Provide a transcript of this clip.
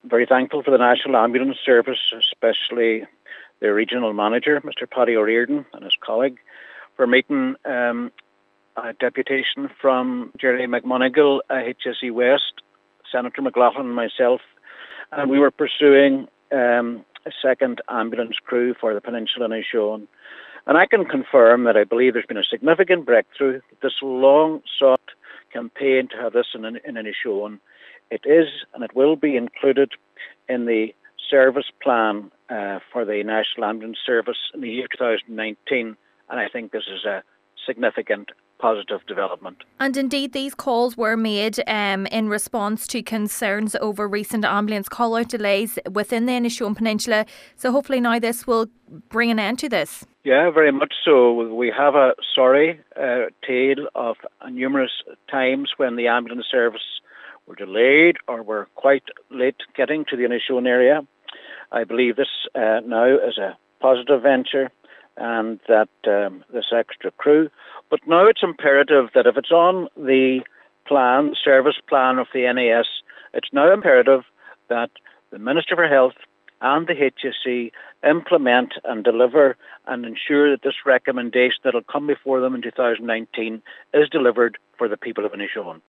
very thankful for the National Ambulance Service, especially the regional manager, Mr. Paddy O'Riordan, and his colleague, for meeting a deputation from Jerry McMonigal, HSE West, Senator McLaughlin and myself, and we were pursuing a second ambulance crew for the Peninsula and Inishowen. And I can confirm that I believe there's been a significant breakthrough. This long-sought campaign to have this in Inishowen, it is and it will be included in the service plan for the National Ambulance Service in the year 2019, and I think this is a significant positive development. And indeed, these calls were made in response to concerns over recent ambulance call-out delays within the Inishowen Peninsula. So hopefully now this will bring an end to this. Yeah, very much so. We have a sorry tale of numerous times when the ambulance service were delayed or were quite late getting to the Inishowen area. I believe this now is a positive venture, and that this extra crew. But now it's imperative that if it's on the plan, the service plan of the NAS, it's now imperative that the Minister for Health and the HSE implement and deliver and ensure that this recommendation that will come before them in 2019 is delivered for the people of Inishowen.